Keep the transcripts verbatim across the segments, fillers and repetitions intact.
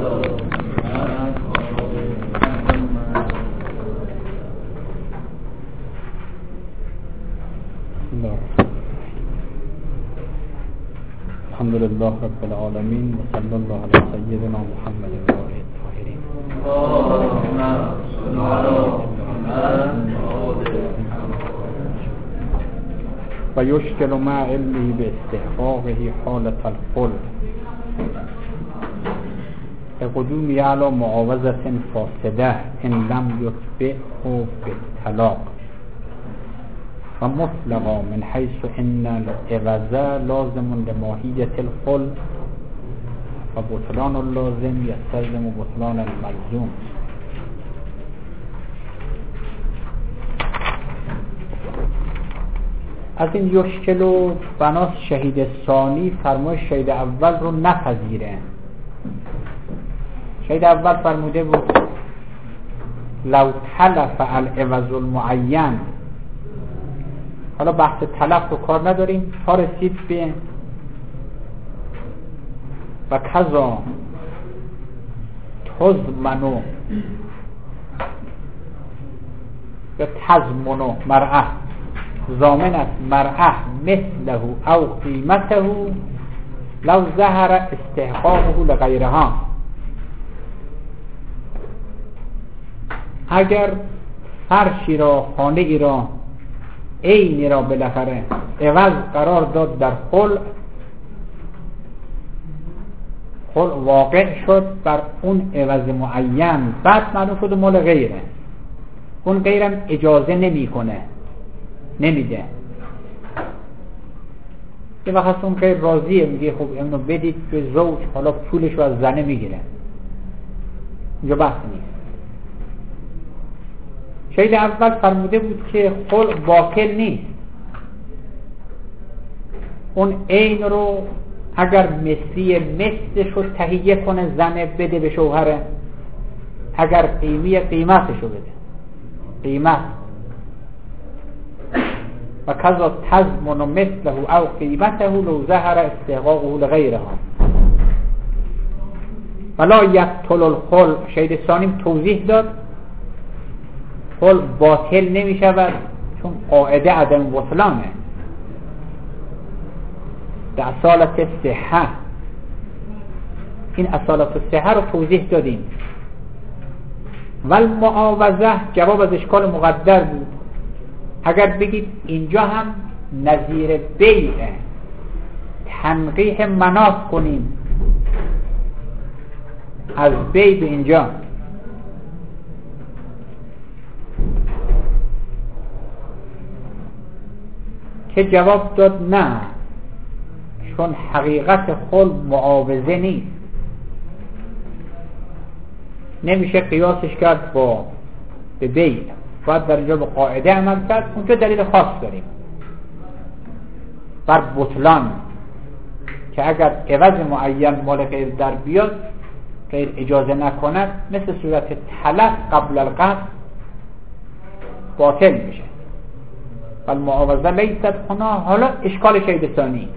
الحمد لله رب العالمين وصلى الله على سيدنا محمد وآله الطاهرين. اللهم صل على محمد. ويشكل مع علمه باستحقاقه حالة الخلق بقدوم على معاوضة فاسدة إن لم يتبعه بالطلاق ومطلقا من حيث إن العوض لازم لماهية الخلق وبطلان اللازم يستلزم بطلان الملزوم. از این یشکل و بناس شهید ثانی فرمای شهید اول رو نپذیره. شهید اول فرموده بود لو تلف العوض المعین. حالا بحث تلف رو کار نداریم تا رسید به و کذا تزمنو یا تزمنو مرعه ضامن است مرعه مثله او قیمته لو ظهر استحقاقه لغیرها. اگر فرشی را خانه ای را عینی را بالاخره عوض قرار داد در خلع، خلع واقع شد بر اون عوض معین، بعد معلوم شد مال غیره، اون غیرم اجازه نمی کنه نمیده. یه وقت اون غیر راضیه میگه خب اینو بدید به زوج، حالا پولش رو از زنه میگیره، اینجا بحث نیست. شهید اول فرموده بود که خلع باطل نیست. اون عین رو اگر مثلی مثلش رو تهیه کنه زنه بده به شوهره، اگر قیمی قیمتش رو بده قیمت و کذا تضمن مثله او قیمته لو ظهر استحقاقه لغیرها ولا یبطل الخلع. شهید ثانی توضیح داد خلع باطل نمی شود چون قاعده عدم بطلانه، به اصالت صحه. این اصالت صحه رو توضیح دادیم. ول معاوضه جواب از اشکال مقدر بود. اگر بگید اینجا هم نظیر بیعه، تنقیح مناط کنیم از بیع به اینجا، که جواب داد نه، چون حقیقت خلع معاوضه نیست، نمیشه قیاسش کرد با به بیع، باید در اینجا به قاعده عمل کرد. اونجا دلیل خاص داریم بر بطلان که اگر عوض معین مال غیر در بیاد غیر اجازه نکند مثل صورت تلف قبل القصد باطل میشه. فالمعاوضه لیست هنا. حالا اشکال شهید ثانی.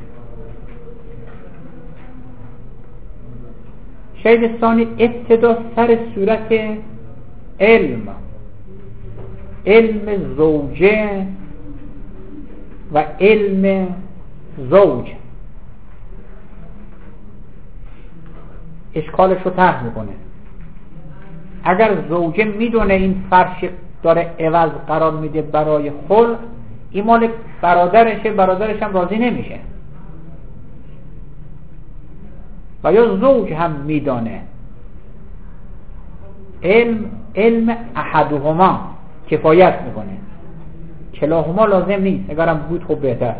شهید ثانی ابتدا سر صورت علم علم زوجه و علم زوج اشکالش رو طرح میکنه. اگر زوجه میدونه این فرش داره عوض قرار میده برای خلع، این مال برادرشه، برادرش هم راضی نمیشه، و یا زوج هم میدانه، علم علم احدهما کفایت میکنه، کلاهما لازم نیست. اگرم بود خوب بهتر.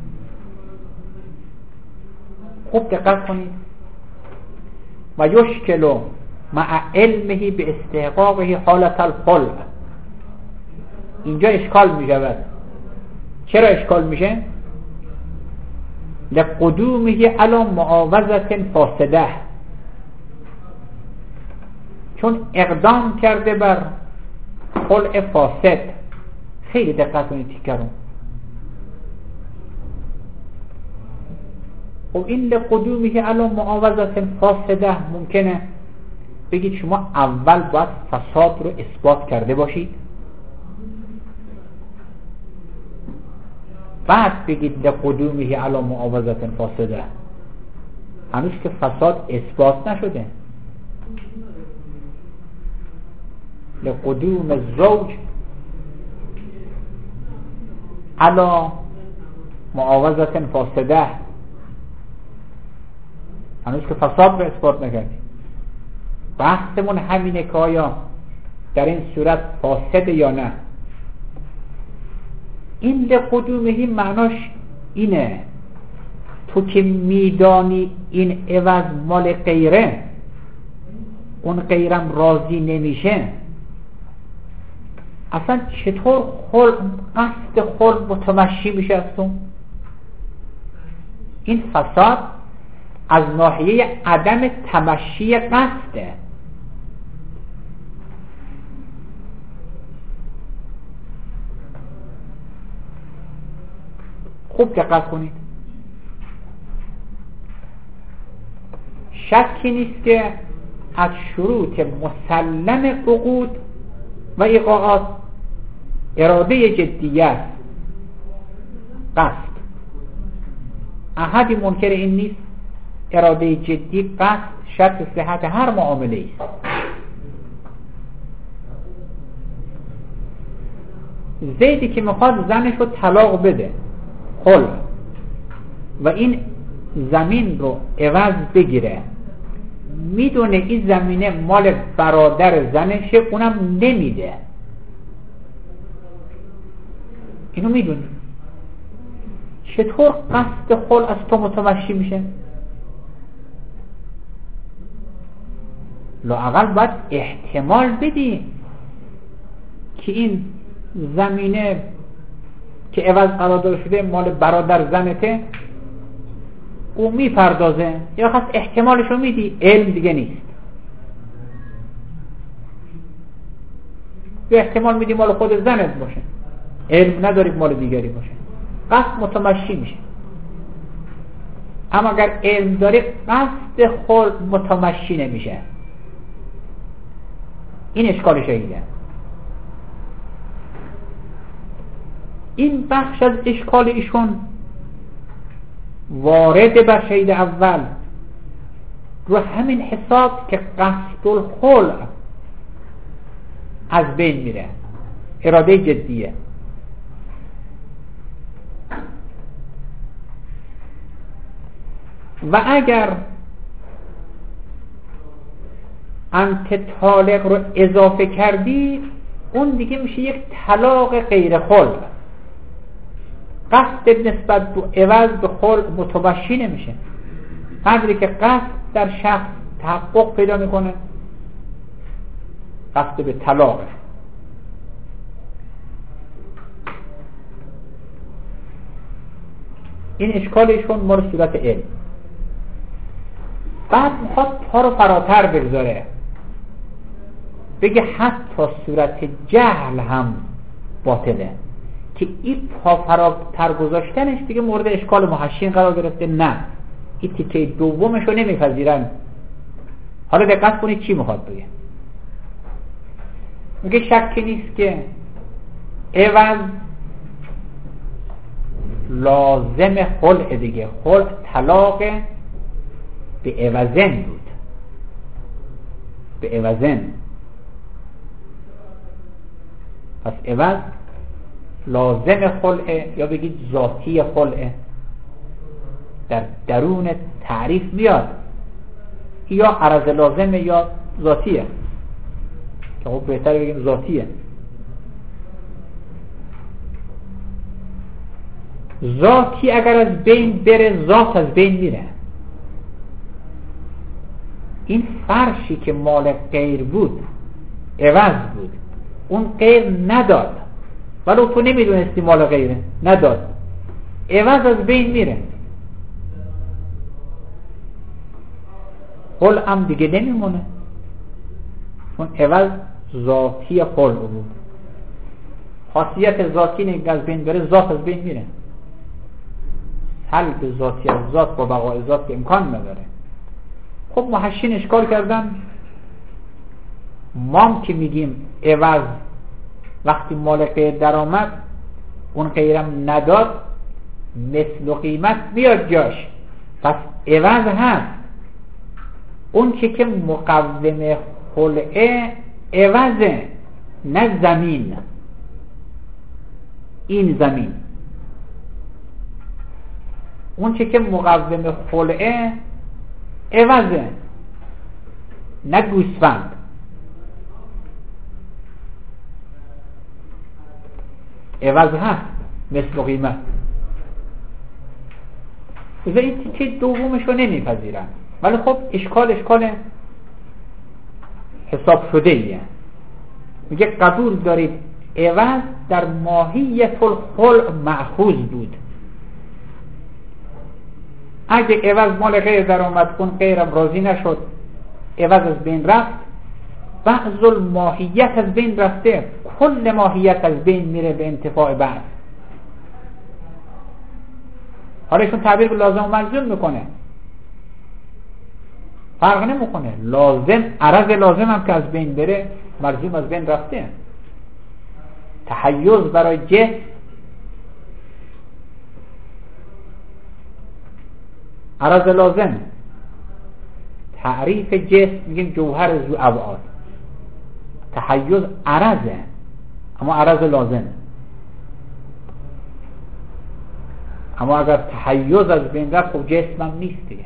خوب دقت کنید. و یشکل مع علمه به استحقاقه حالت الخلع. اینجا اشکال میشود. چرا اشکال میشه؟ لقدومه علی معاوضة فاسده، چون اقدام کرده بر خلع فاسد. خیلی دقت کنید تیکرون. خب این لقدومه علی معاوضة فاسده ممکنه بگید شما اول باید فساد رو اثبات کرده باشید، بعد بگید لقدومه علی معاوضة فاسده. هنوز که فساد اثبات نشده. لقدوم الزوج علی معاوضة فاسده، هنوز که فساد رو اثبات نکردیم. بحثمون همینه که آیا در این صورت فاسده یا نه. این لقدومه معناش اینه تو که میدانی این عوض مال غیره، اون غیرم راضی نمیشه، اصلا چطور خل قصد خل متمشی میشه از تو؟ این فساد از ناحیه عدم تمشی قصده. خوب دقت کنید. شکی نیست که از شروط مسلم عقود و ایقاعات اراده جدیت، قصد. احدی منکر این نیست. اراده جدی، قصد شرط صحت هر معامله است. زیدی که میخواد زنش رو طلاق بده، خل، و این زمین رو عوض بگیره، میدونه این زمینه مال برادر زنشه، اونم نمیده، اینو میدونه، چطور قصد خل از تو متمشی میشه؟ لااقل باید احتمال بدی که این زمینه که عوض قرار شده مال برادر زنته، او میپردازه، یا خواست احتمالشو میدی، علم دیگه نیست. یا احتمال میدی مال خود زنت باشه، علم نداری مال دیگری باشه، قصد متمشی میشه. اما اگر علم داری قصد خود متمشی نمیشه. این اشکال شهیده. این بخش از اشکال ایشون وارد بر شهید اول رو همین حساب که قصد الخلع از بین میره، اراده جدیه. و اگر انت طالق رو اضافه کردی، اون دیگه میشه یک طلاق غیر خلع. قصد نسبت به عوض به خلع متمشی نمیشه. قدری که قصد در شخص تحقق پیدا میکنه، قصد به طلاقه. این اشکالشون مال صورت علم. بعد میخواد پا رو فراتر بگذاره، بگه حتی صورت جهل هم باطله، که این پا فراتر گذاشتنش دیگه مورد اشکال محشین قرار گرفته. نه، این تیکه دومش رو نمیپذیرن. حالا دقت کنید چی میخواد بگه. میگه شکی نیست که عوض لازم خلع دیگه. خلع طلاق به عوضن بود، به عوضن. پس عوض لازم خلعه، یا بگید ذاتی خلعه، در درون تعریف میاد، یا عرض لازمه یا ذاتیه، که خب بهتر بگیم ذاتیه. ذاتی اگر از بین بره، ذات از بین میره. این فرشی که مال غیر بود، عوض بود، اون غیر نداد، ولو تو نمیدونستی مال غیره، نداد، عوض از بین میره. خلع هم دیگه نمیمونه، چون عوض ذاتی خلع بود. خاصیت ذاتی نگه از بین بره، ذات از بین میره. سلب ذاتی از ذات با بقای ذات امکان نداره. خب محشین اشکال کردن، ما که میگیم عوض وقتی مال غیر در آمد اون غیرم نداد مثل و قیمت بیاد جاش، پس عوض هست. اون چه که مقوم خلعه عوضه، نه زمین. این زمین اون چه که مقوم خلعه عوضه، نه گوسفند. عوض هست مثل و قیمت. این تیکه دومش رو نمیپذیرن، ولی خب اشکال اشکال حساب شده ایه. میگه قبول دارید عوض در ماهیت الخلع مأخوذ بود. اگه عوض مال غیر در آمد اون غیرم راضی نشد، عوض از بین رفت، بعض الماهیت از بین رفته، کل ماهیت از بین میره به انتفاع بعض. حالا ایشون تعبیر به لازم و ملزوم میکنه، فرق نمیکنه. لازم عرض لازم هم که از بین بره، ملزوم از بین رفته. تحیز برای جسم عرض لازم. تعریف جسم میگیم جوهر ذو ابعاد. تحیز عرضه، اما عرض لازم. اما اگر تحیز از بین رفت خب جسم هم نیست دیگه.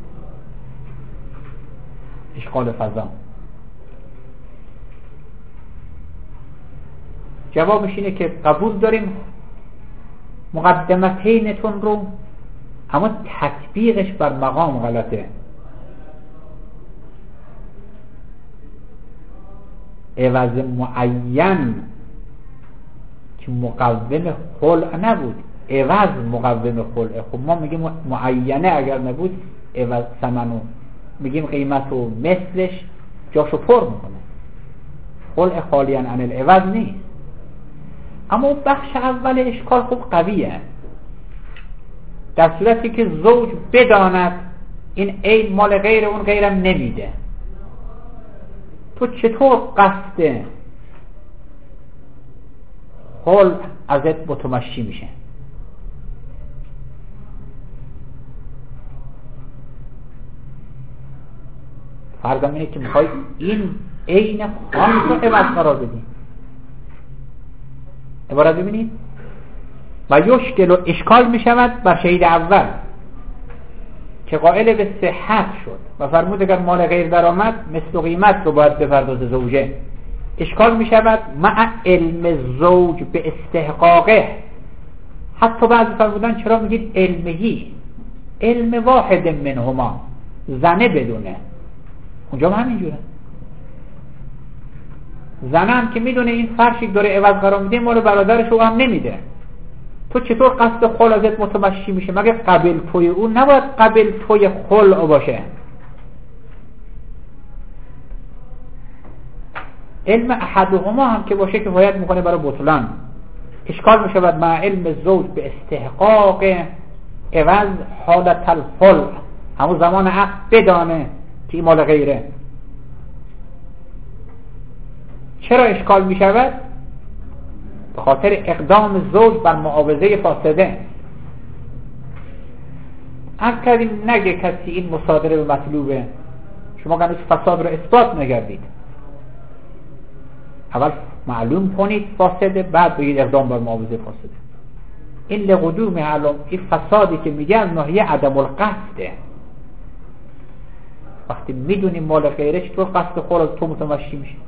اشغال فضا. جوابش اینه که قبول داریم مقدمتینتون رو، اما تطبیقش بر مقام غلطه. عوض معین که مقوم خلع نبود، عوض مقوم خلع. خب ما میگیم معینه اگر نبود، عوض ثمنو میگیم قیمت و مثلش جاشو پر میکنه. خلع خالیاً عن العوض نیست. اما بخش اول اشکال خوب قویه. در صورتی که زوج بداند این عین مال غیر اون غیرم نمیده، تو چطور قصد خلع ازت متمشی میشه؟ فرضم اینه که میخوای این عین خاص رو عوض قرار بدی. عبارت ببینید و یشکل و اشکال میشود بر شهید اول که قائل به صحت شد و فرمود اگر مال غیر در آمد مثل قیمت رو باید بپرداز زوجه. اشکال میشود مع علم زوج به استحقاقه. حتی بعضی فرمودن چرا میگید علمهی؟ علم واحد منهما، زنه بدونه. اونجا هم همینجوره. زنه هم که میدونه این فرشی داره عوض قرار میده، مال برادرش رو هم نمیده. تو چطور قصد خلع ازت متمشی میشه؟ مگه قبل توی اون نباید قبل توی خلع باشه؟ علم احدهما هم که باشه کفایت میکنه برای بطلان. اشکال میشود مع علم زوج به استحقاق عوض حالت الخلع، همون زمان عقد بدانه که مال غیره. چرا اشکال میشود؟ به خاطر اقدام زوج بر معاوضه فاسده. از کردیم نگه کسی این مصادره به مطلوبه، شما کنید فساد رو اثبات نگردید، اول معلوم کنید فاسده، بعد بگید اقدام بر معاوضه فاسده. این لقدوم علم، این فسادی که میگه از ناحیه عدم القصده. وقتی میدونی مال غیره چطور قصد خور تو متمشی میشه؟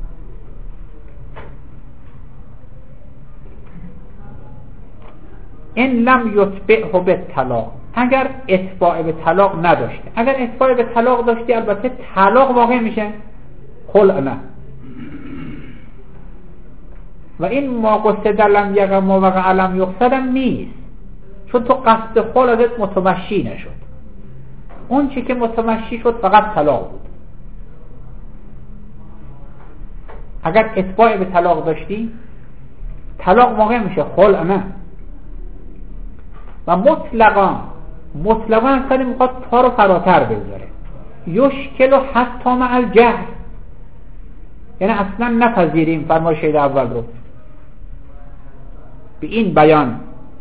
این لم یتبعه به طلاق، اگر اتباع به طلاق نداشته. اگر اتباع به طلاق داشتی البته طلاق واقع میشه، خلع نه. و این ما قصد لم یقع ما وقع لم یقصد هم نیست، چون تو قصد خلع ازت متمشی نشد. اون چی که متمشی شد فقط طلاق بود. اگر اتباع به طلاق داشتی طلاق واقع میشه، خلع نه. و مطلقا مطلقا اصلا میخواد پا رو فراتر بذاره. یشکل و حتی مع الجهل، یعنی اصلا نپذیریم فرمای شهید اول رو. به این بیان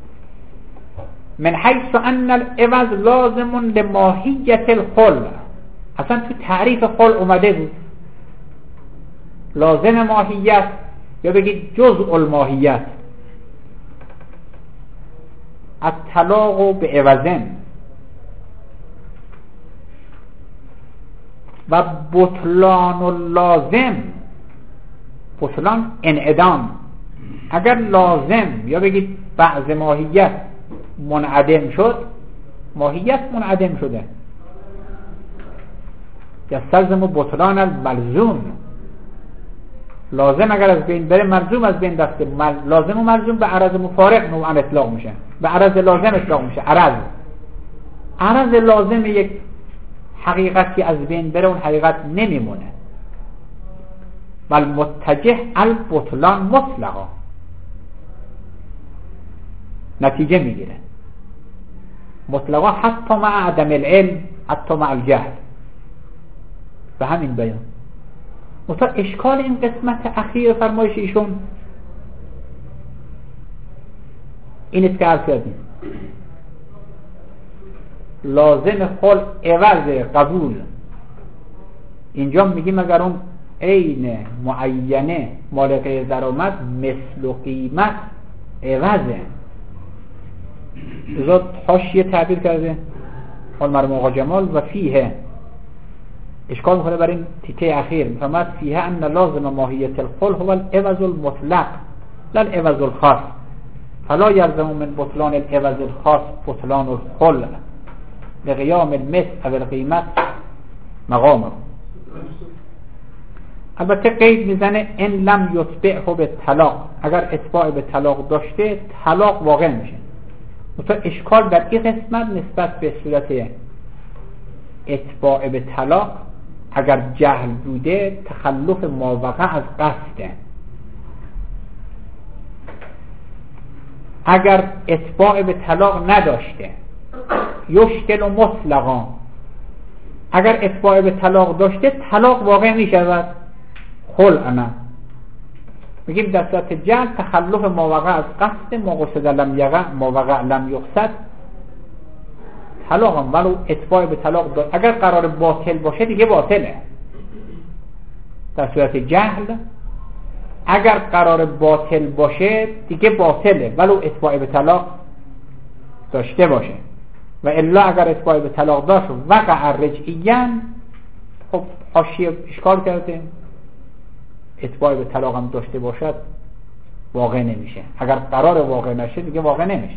من حیث ان العوض لازم لماهیت الخل، اصلا تو تعریف خل اومده بود لازم ماهیت یا بگید جزء الماهیت. الطلاق به عوضن و بطلان اللازم، بطلان انعدام. اگر لازم یا بگید بعض ماهیت منعدم شد، ماهیت منعدم شده. یستلزم بطلان الملزوم، لازم اگر از بین بره ملزوم از بین رفته. مل... لازم و ملزوم به عرض مفارق نوعا اطلاق میشه، به عرض لازم اطلاق میشه. عرض عرض لازم یک حقیقتی از بین بره اون حقیقت نمیمونه. والمتجه البطلان مطلقا، نتیجه میگیره مطلقا حتی مع عدم العلم، حتی مع الجهل. به همین بیان مطلق اشکال این قسمت اخیر فرمایش ایشون این است که عرض کردیم لازم خل عوض قبول. اینجا میگیم اگر اون عین معینه مالقه درآمد مثل و قیمت عوضه. ازاد حاشیه تعبیر کرده حال مرحوم آقا جمال و فیه اشکال میکنه برای این تیکه اخیر. میفهمد فیه ان لازم ماهیت الخل هو العوض المطلق لا العوض الخاص فلا یلزم من بطلان العوض الخاص بطلان الخل لقیام المثل او القیمت مقامه. البته قید میزنه ان لم یتبعه به طلاق، اگر اتباع به طلاق داشته طلاق واقع میشه. مثلا اشکال در این قسمت نسبت به صورت اتباع به طلاق اگر جهل بوده تخلف ماوقع از قصده. اگر اتباع به طلاق نداشته یشکل و مطلقا، اگر اتباع به طلاق داشته طلاق واقع می شود. خلعنا میگیم در صورت جهل تخلف ماوقع از قصد ما قصد لم یقع ماوقع لم یقصد طلاق هم ولو اتباع به طلاق داشت. اگر قرار باطل باشه دیگه باطله در صورت جهل. اگر قرار باطل باشه دیگه باطله ولو اتباع به طلاق داشته باشه. و الا اگر اتباع به طلاق داشت وقع رجعیاً، خب حاشیه اشکال کرده اتباع به طلاق هم داشته باشد واقع نمیشه. اگر قرار واقع نشه دیگه واقع نمیشه.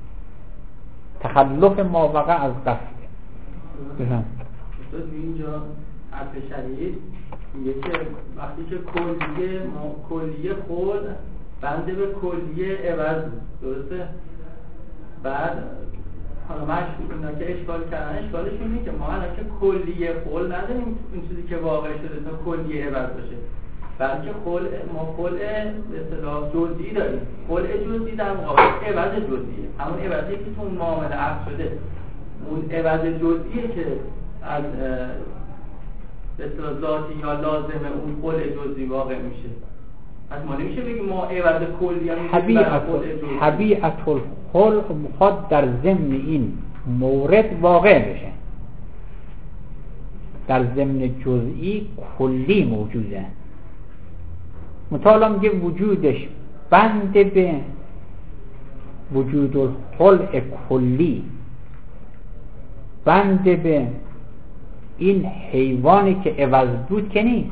تخلف ماوقع از قصد. بفهم اینجا حرف شریعی میگه که وقتی که کلیه کلیه خود بنده به کلیه عوض بود، درسته؟ بعد حالا مشکل که اشکال کردن اشکالش اینه که ما الان که کلیه خل نداریم این چیزی که واقع شده تا کلیه عوض باشه، بلکه خل ما خل به اصطلاح جزئی داریم. خل جزئی در مقابل عوض جزئیه، همون عوضی که تو اون معامله عقد شده اون عوض جزئیه که از به اصطلاح ذاتی یا لازمه اون خل جزئی واقع میشه. پس ما نمیشه بگیم ما عوض کلی هم طبیعت الخل مخاط در ضمن این مورد واقع بشه. در ضمن جزئی کلی موجوده. مطالعه میگه وجودش بند به وجود الخلع کلی، بند به این حیوانی که عوض بود که نیست،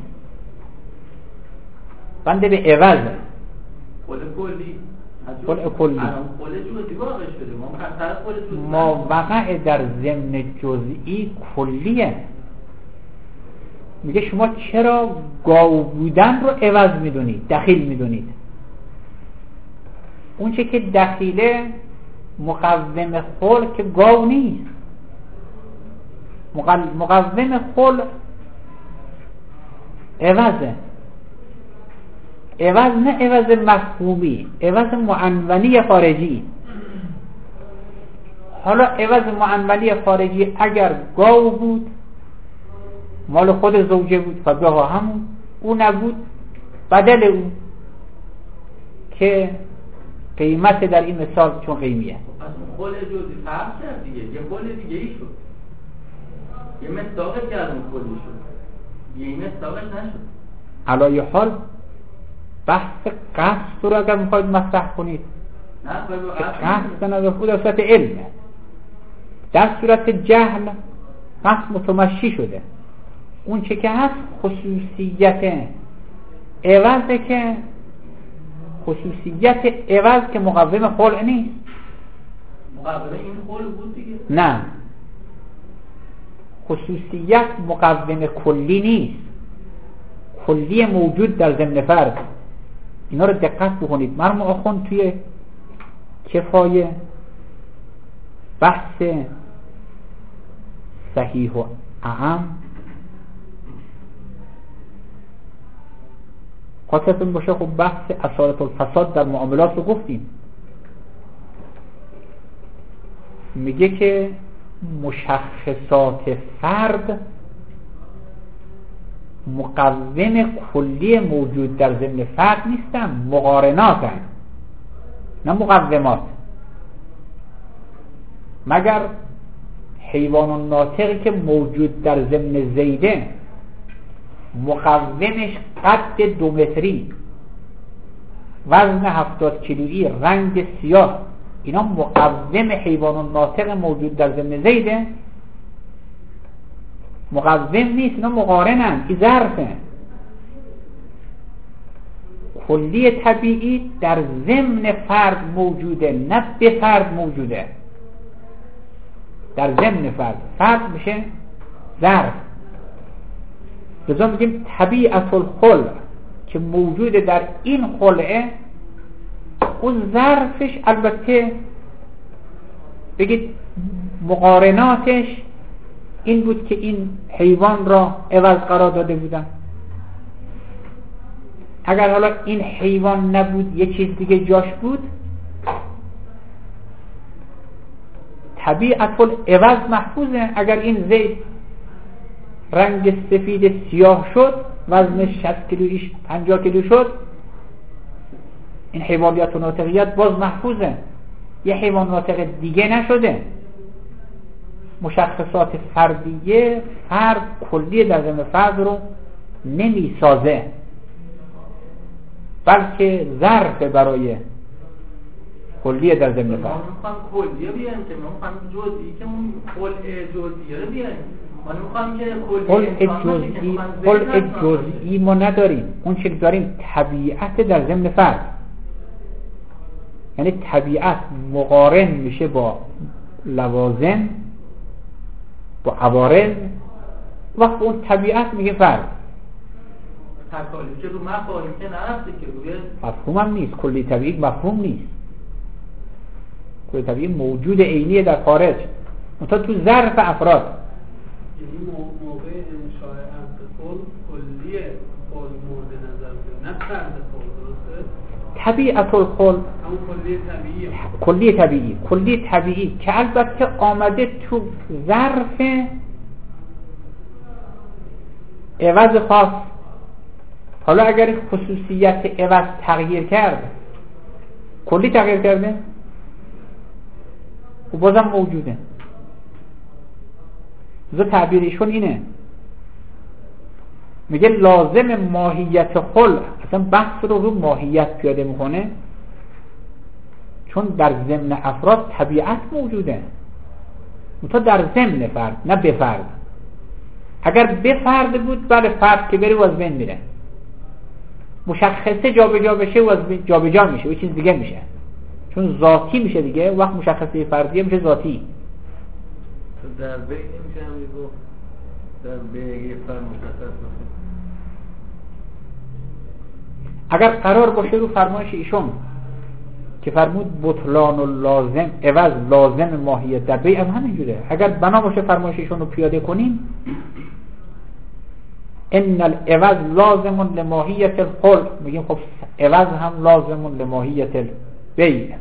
بند به عوض خل کلی خلع کلی خل جزئی واقع شده. ما وقع در ضمن جزئی کلیه. میگه شما چرا گاو بودن رو عوض میدونید، دخیل میدونید؟ اون چه که دخیله مقوم خل که گاو نیست. مقوم خل عوضه، عوض نه عوض مفهومی، عوض معنونی خارجی. حالا عوض معنونی خارجی اگر گاو بود مال خود زوجه بود فبها همون، او نبود بدل اون که قیمت در این مثال چون قیمیه. پس اون خل جزئی فرق کرد دیگه، یه خل دیگه ای شد، یه مصداقی از اون خلی شد، یه مصداقش نشد. علایه حال بحث قصد رو اگر میخواید مطرح کنید، نه قصد نظر در صورت علمه، در صورت جهل قصد متمشی شده. اون چه که هست خصوصیت عوضه که خصوصیت عوض که مقوم خلع نیست. مقوم این خلع بود دیگه؟ نه، خصوصیت مقوم کلی نیست، کلی موجود در ضمن فرد. اینا رو دقت بکنید. مرحوم آخوند توی کفایه بحث صحیح و اعم خاطرتون باشه، خب بحث اصالت الفساد در معاملات رو گفتیم. میگه که مشخصات فرد مقوم کلی موجود در ضمن فرد نیستن، مقارناتن نه مقومات. مگر حیوان ناطقی که موجود در ضمن زیده مقومش قد دو متری، وزن هفتاد کیلویی، رنگ سیاه، اینا مقوم حیوان ناطق موجود در ضمن زیده؟ مقوم نیست، اینا مقارنن، این ظرفه. کلی طبیعی در ضمن فرد موجوده، نه به فرد موجوده، در ضمن فرد. فرد میشه ظرف. لذا میگیم طبیعت الخلع که موجود در این خلعه، اون ظرفش البته بگید مقارناتش این بود که این حیوان را عوض قرار داده بودن. اگر حالا این حیوان نبود یه چیز دیگه جاش بود، طبیعت العوض محفوظه. اگر این زید رنگ سفید سیاه شد، وزنش شصت کیلویش پنجاه کیلو شد، این حیوانیت و ناطقیت باز محفوظه، یه حیوان ناطق دیگه نشده. مشخصات فردیه، فرد کلی در ضمن فرد رو نمی سازه، بلکه ظرف برای کلیه در ضمن فرد. ما میخوام کلیه بیاریم که ما میخوام جزئی که اون خلع جزئی رو بیاریم. ما نمیخوام که خلع جزئی خلع جزئی ما نداریم. اون چیزی داریم طبیعت در ضمن فرد، یعنی طبیعت مقارن میشه با لوازم، با عوارض، وقت اون طبیعت میگه فرد. تکالیف که رو مفاهیم که نرفته که روی مفهوم هم نیست. کلی طبیعی مفهوم نیست. کلی طبیعی موجود عینیه در خارج، منتها تو ظرف افراد. یعنی موقع انشاء انتقال کلیه خل مورد نظر بده، نه فرد خل. درسته؟ طبیعت الخل همون کلیه طبیعی کلیه طبیعی کلیه طبیعی که البته آمده تو ظرف عوض خاص. حالا اگر خصوصیت عوض تغییر کرد، کلی تغییر کرده و بازم موجوده. زو تعبیرشون اینه، میگه لازم ماهیت خلع، اصلا بحث رو رو ماهیت پیاده میکنه، چون در ضمن افراد طبیعت موجوده، منتها در ضمن فرد نه به فرد. اگر به فرد بود، بله فرد که بره و از بین میره، مشخصه جا به جا بشه و از جا به جا میشه و چیز دیگه میشه، چون ذاتی میشه دیگه. وقت مشخصه فردیه میشه ذاتی. در بین نمیشه هم گفت در بین فرد مشخص باشه. اگر قرار باشه رو فرمایش ایشون که فرمود بطلان و لازم عوض لازم ماهیت در بیع هم همینجوره، اگر بنا باشه فرمایش ایشون رو پیاده کنیم، ان العوض لازم لماهیت الخلع، میگیم خب عوض هم لازم لماهیت البیع،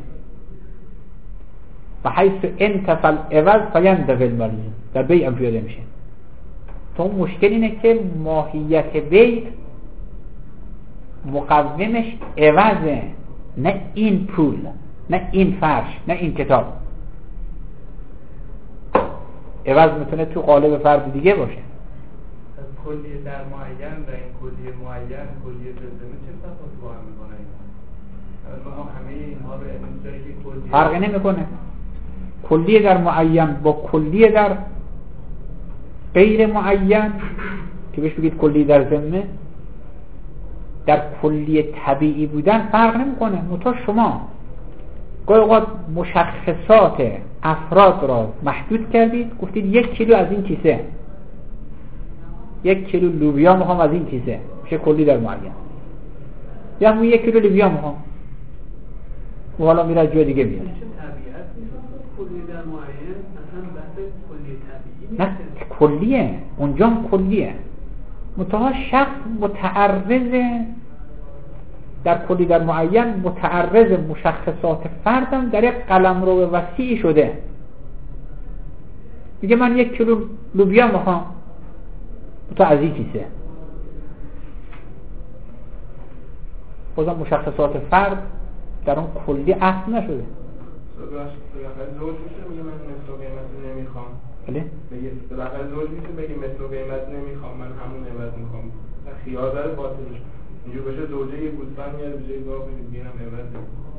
و حیث انتفى العوض فینتفی الملزوم، در بیع هم پیاده میشه. تو مشکل اینه که ماهیت بیع مقومش عوضه، نه این پول، نه این فرش، نه این کتاب. عوض میتونه تو قالب فرد دیگه باشه. کلیه در معین و این کلیه معین، کلیه زلزله چه تفاوتی با هم میکنه؟ ما همه اینها رو امروز جایی که کلیه فرقی نمیکنه. کلیه در معین با کلیه در غیر معین که بهش بگید کلیه در ذمه، در کلیه طبیعی بودن فرق نمیکنه. متا شما گاهی اوقات مشخصات افراد را محدود کردید، گفتید یک کیلو از این کیسه، یک کیلو لوبیا میخوام از این کیسه، میشه کلی در معین. یا همون یک کیلو لوبیا میخوام و حالا میره جای دیگه میاد. کلی در معین اصلا بحث کلی طبیعی نه کلیه، اونجا هم کلیه. متها شخص متعرض در کلی در معین متعرض مشخصات فردم در یک قلمرو وسیعی شده. میگه من یک کیلو لوبیا میخوام تو از این کیسه. بازم مشخصات فرد در اون کلی اصل نشده. زوج میشه میگه من مثل و قیمت نمیخوام. بله؟ بگه بالاخره زوج میشه بگه مثل و قیمت نمیخوام، من همون عوض میخوام. خیال داره باطلش. اینجور بشه زوجه یه گوسفند میاره به جای گاو میگه اینم عوض نمیخوام.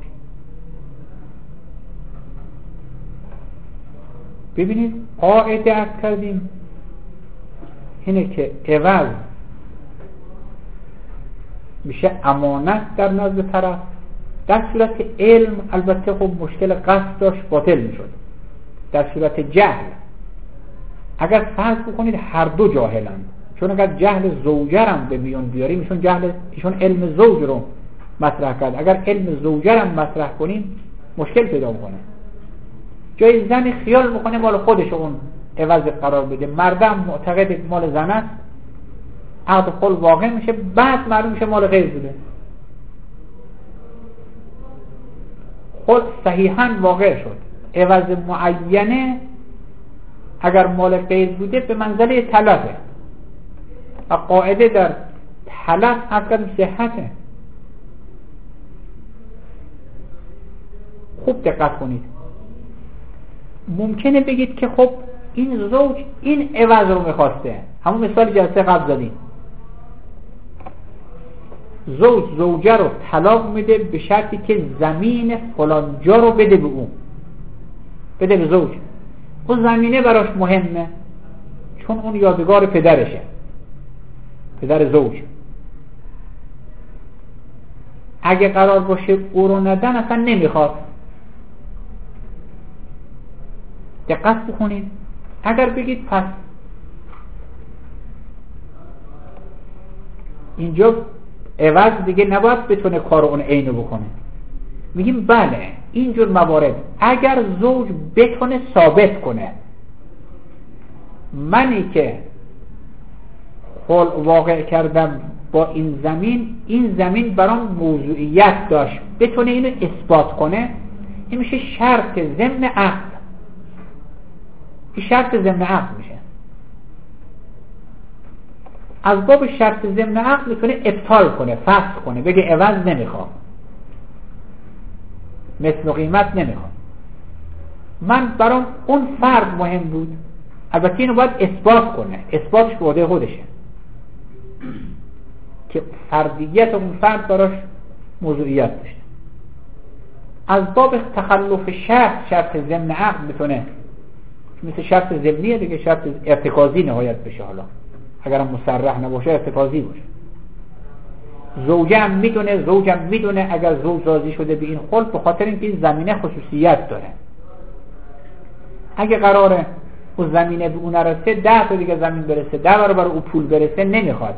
ببینید قاعده عرض کردیم اینه که عوض میشه امانت در نزد طرف. در صورت علم البته خب مشکل قصد داشت باطل میشد. در صورت جهل اگر فرض بکنید هر دو جاهلند، چون اگر جهل زوجرم به میون بیاریم ایشون جهل ایشون علم زوج رو مطرح کرد، اگر علم زوجرم مطرح کنیم مشکل پیدا میکنه. جای زن خیال میکنه مال خودش اون عوض قرار بده، مردم معتقد مال زن است، عقد خل واقع میشه، بعد معلوم میشه مال غیر بوده. خود صحیحاً واقع شد. عوض معینه اگر مال غیر بوده به منزله تلفه و قاعده در تلف اصلا صحته. خوب دقت کنید. ممکنه بگید که خب این زوج این عوض رو میخواسته، همون مثال جلسه قبل زدیم، زوج زوجه رو طلاق میده به شرطی که زمین فلان جا رو بده به اون، بده به زوج. اون زمینه براش مهمه چون اون یادگار پدرشه، پدر زوج. اگه قرار باشه او رو ندن اصلا نمیخواد. دقت بکنید. اگر بگید پس اینجا عوض دیگه نباید بتونه کار اون عینو بکنه، میگیم بله اینجور موارد اگر زوج بتونه ثابت کنه منی که خل واقع کردم با این زمین، این زمین برام موضوعیت داشت، بتونه اینو اثبات کنه، این میشه شرط ضمن عقد. این شرط ضمن عقد میشه. از باب شرط ضمن عقد میتونه ابطال کنه، فسخ کنه، بگه عوض نمیخوام، مثل و قیمت نمیخوام، من برام اون فرد مهم بود. البته اینو باید اثبات کنه، اثباتش به عهده خودشه که فردیت اون فرد براش موضوعیت داشته. از باب تخلف شرط شرط ضمن عقد میتونه مثل شرط ضمنیه دیگه، شرط ارتکازی نهایت بشه. حالا اگرم مصرح نباشه ارتکازی باشه. زوجم میدونه زوجم میدونه اگر زوج راضی شده به این خلق به خاطر اینکه این زمینه خصوصیت داره. اگه قراره اون زمینه به اون نرسه، ده تا دیگه زمین برسه، ده برابر اون پول برسه، نمیخواد.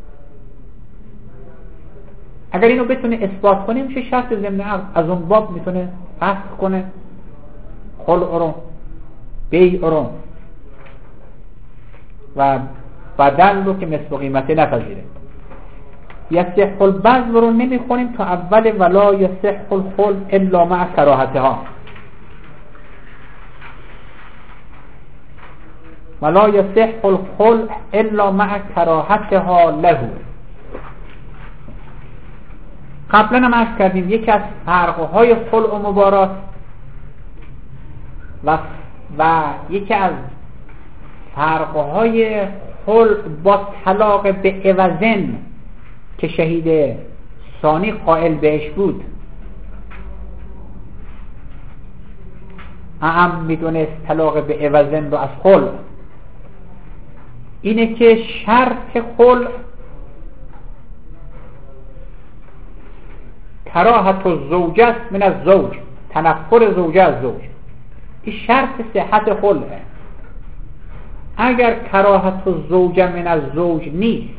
اگر اینو بتونه اثبات کنه میشه شرط ضمن عقد. از اون باب میتونه فسخ کنه خلع رو، بیع رو و بدل رو که مثل قیمته نپذیره. یصح البذل رو نمیخونیم تا اول ولا یصح الخلع الا مع کراهتها. ولا یصح الخلع الا مع کراهتها له. قبلا هم عرض کردیم یکی از فرقهای خلع و مبارات و و یکی از فرقهای خلع با طلاق به عوضن که شهید ثانی قائل بهش بود اعم میدونست طلاق به عوضن رو از خلع، اینه که شرط خلع کراهت الزوجه است من الزوج، تنفر زوجه از زوج. این شرط صحت خلعه. اگر کراهت الزوجه من الزوج نیست،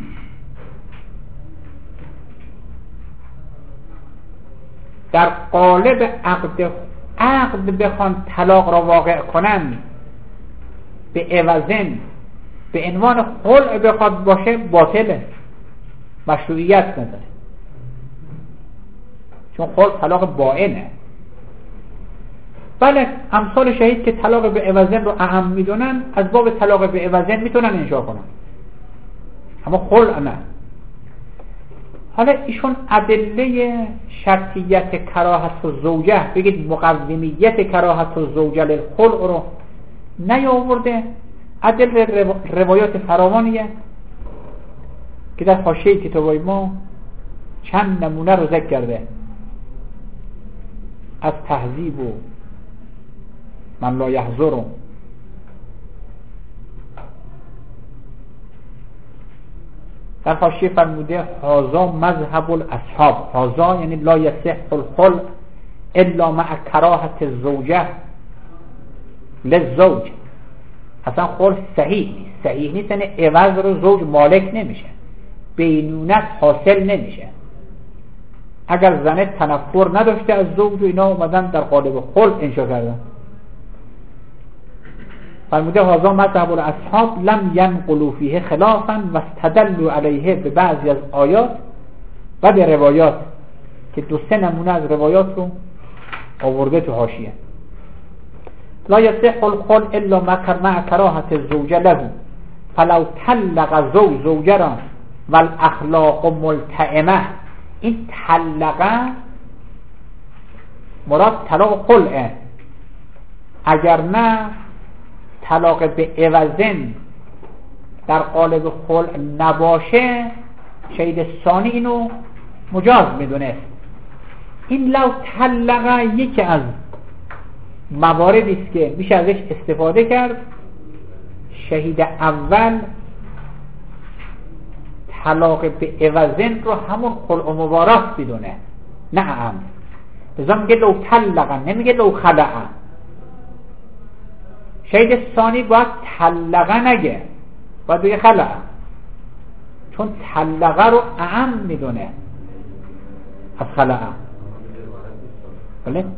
در قالب عقد عقد بخوان طلاق را واقع کنن به عوضن به عنوان خلع بخواد باشه باطله، مشروعیت نداره، چون خلع طلاق بائنه. بله امثال شهید که طلاق به عوضن رو اهم میدونن از باب طلاق به عوضن میتونن انشا کنن، اما خلع نه. حالا ایشون ادله شرطیت کراهت الزوجه، بگید مقومیت کراهت الزوجه للخلع رو نیاورده. ادله روایات فراوانیه که در حاشیه کتابای ما چند نمونه رو ذکر کرده از تهذیب و من لا یحضر. در حاشیه فرموده هذا مذهب الاصحاب، هذا یعنی لا یصح الخلع الا مع کراهت الزوجه للزوج. اصلا خلع صحیح نیست، صحیح نیست یعنی عوض رو زوج مالک نمیشه، بینونت حاصل نمیشه. اگر زنه تنفر نداشته از زوج و اینا اومدن در قالب خلع انشا کردن. فرموده هذا مذهب الاصحاب لم ينقلوا فیه خلافا و استدلوا علیه به بعضی از آیات و به روایات، که دو سه نمونه از روایات رو آورده تو حاشیه. لا یصح الخلع الا مع کراهت الزوجه له فلو طلق زوج زوجه را والاخلاق ملتئمه. این طلقه مراد طلاق خلعه، اگر نه طلاق به عوضن در قالب خلع نباشه شهید ثانی اینو مجاز میدونست. این لو طلقه یکی از مواردی است که میشه ازش استفاده کرد. شهید اول طلاق به عوضن رو همون خلع و مبارات بدونه، نه هم لذا میگه لو طلقه، نمیگه لو خلعه. شهید ثانی باید طلقه نگه، باید بگه خلعه، چون طلقه رو اعم میدونه از خلعه. بله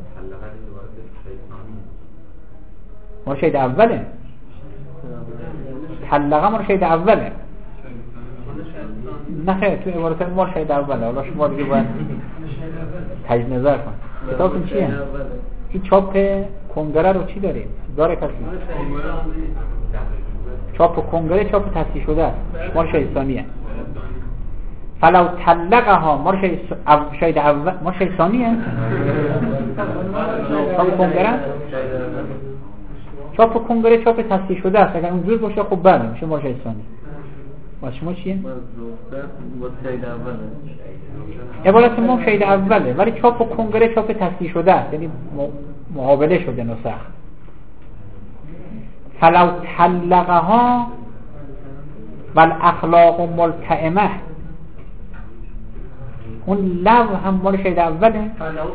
مال شهید اوله، طلقه مال شهید اوله، نه خیلی تو عبارت مال شهید اوله. حالا شما دیگه باید تجدید نظر کن. کتابتون چیه؟ این چاپ کنگره رو چی دارید؟ داره کسی؟ چاپ کنگره چاپ تصحیح شده است، مال شهید ثانیه. فلو طلقها مال شهید اول، مال شهید ثانیه. چاپ کنگره چاپ کنگره چاپ تصحیح شده است، اگر اونجور باشه خب بله میشه مال شهید ثانی. با شما چیه؟ عبارت ما شهید اوله، ولی چاپ کنگره چاپ تصحیح شده است، یعنی محابله شده نسخ. فلو طلقها والاخلاق ملتئمه، اون لو هم مال شهید اوله.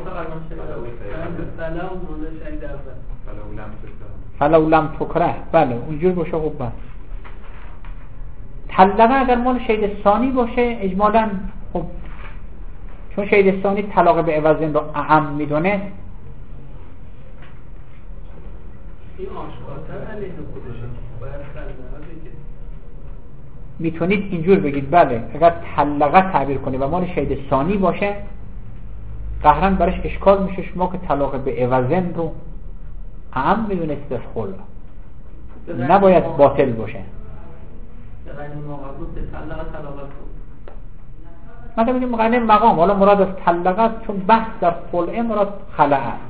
فلو لم تکره، بله اونجور باشه خب بله. طلقه اگر مال شهید ثانی باشه اجمالاً خب چون شهید ثانی طلاق به عوضین رو اعم میدونه، این آشکارتر علیه خودشه، باید طلقه بگید. میتونید اینجور بگید بله اگر طلقه تعبیر کنی و مال شهید ثانی باشه قهرن برش اشکال میشه شما که طلاق به عوضین رو اعم میدونست از خلع، نباید باطل باشه. مثلا میگیم مقنن مقام، حالا مراد از طلقه است چون بحث در خلع مراد خلع است.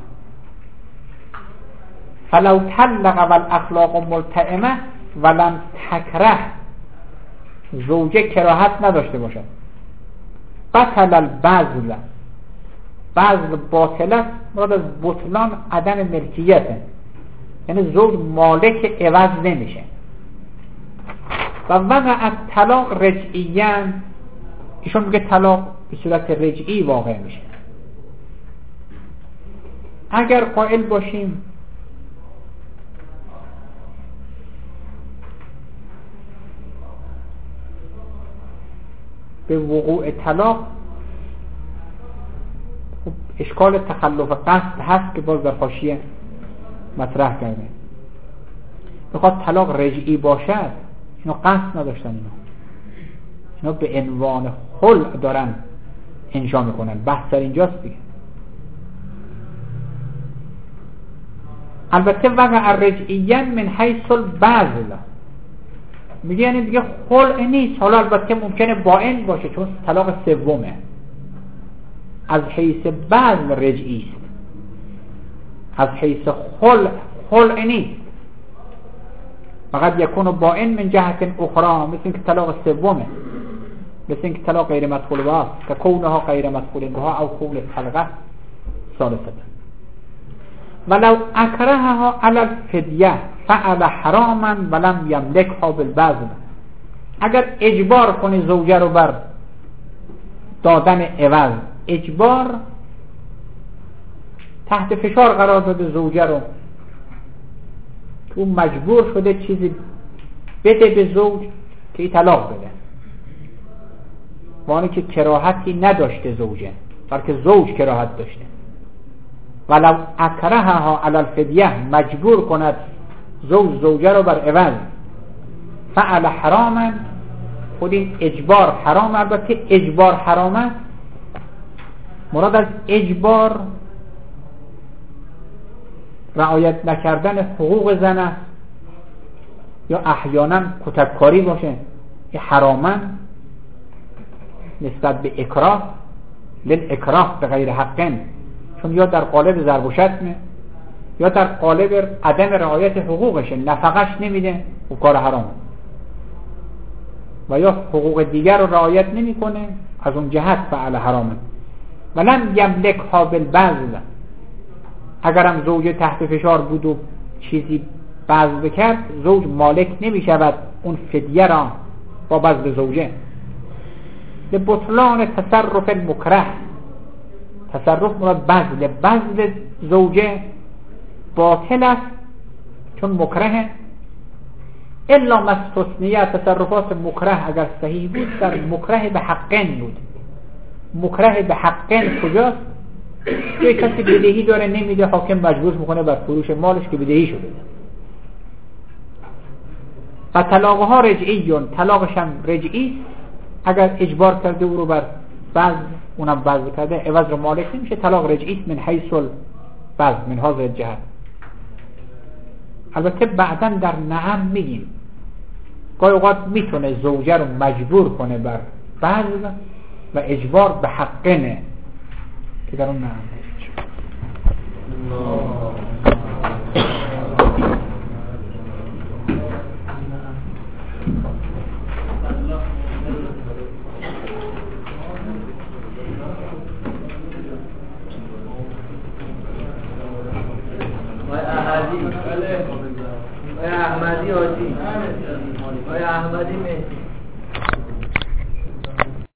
فلو طلق والاخلاق ملتئمه ولم تکره، زوجه کراهت نداشته باشد. بطل البذل، بذل باطل است، مراد از بطلان عدم ملکیته، یعنی زوج مالک عوض نمیشه. و وقع طلاق رجعیاً، ایشون میگه طلاق به صورت رجعی واقع میشه. اگر قائل باشیم به وقوع طلاق، خب اشکال تخلف قصد هست که باز در حاشیه مطرح کرده. بخواد طلاق رجعی باشد، اینا قصد نداشتن، اینا اینا به عنوان خلع دارن انجام میکنن. بحث در اینجاست دیگه. البته وقع رجعیاً من حیث البذل، میگه یعنی دیگه خلع نیست. حالا البته ممکنه باین باشه چون طلاق سومه، از حیث بذل رجعی است، از حیث خلع خلع نیست. فقط یکون باین من جهت اخرى، مثل اینکه طلاق سومه، مثل اینکه طلاق غیر مدخول بها که کونها غیر مدخول بها او کول طلقه ثالثه. ولو اکرهها علی الفدیه فعل حراما ولم یملکها بالبذل، اگر اجبار کنی زوجه رو بر دادن عوض، اجبار تحت فشار قرار داده زوجه رو، تو مجبور شده چیزی بده به زوج که این طلاق بده، وانی که کراهتی نداشته زوجه، بلکه زوج کراهت داشته. ولو اکرهها علی الفدیه، مجبور کند زوج زوجه رو بر عوض، فعل حراما، خود این اجبار حرام. البته اجبار حرامه، مراد از اجبار رعایت نکردن حقوق زن است، یا احیانا کتککاری باشه. یه حراما نسبت به اکراه، للاکراه به غیر حقن، چون یا در قالب ضرب و شتمه یا در قالب عدم رعایت حقوقشه، نفقش نمیده و کار حرامه، و یا حقوق دیگر رو رعایت نمیکنه، از اون جهت فعل حرامه. ولم یملکها بالبذل، اگرم زوج تحت فشار بود و چیزی بذل کرد، زوج مالک نمی شود اون فدیه را با بذل زوجه. به بطلان تصرف المکره، تصرف مراد بذل، بذل زوجه باطل است چون مکره. الا مستثنیه، تصرفات مکره اگر صحیح بود در مکره به حقن بود. مکره به حقن کجاست؟ یه کسی بدهی داره نمیده، حاکم مجبور میکنه بر فروش مالش که بدهی شده. و طلاقها رجعیون، طلاقش هم رجعی، اگر اجبار کرده او رو بر بعض، اونم بعض کرده، عوض رو مالک نمیشه. طلاق رجعی من حیث البعض من هذا الجهت. البته بعداً در نعم میگیم گاهی اوقات میتونه زوجه رو مجبور کنه بر بعض و اجبار به حقنه که در اون نعم احمدی حاجی، آیا احمدی مهدی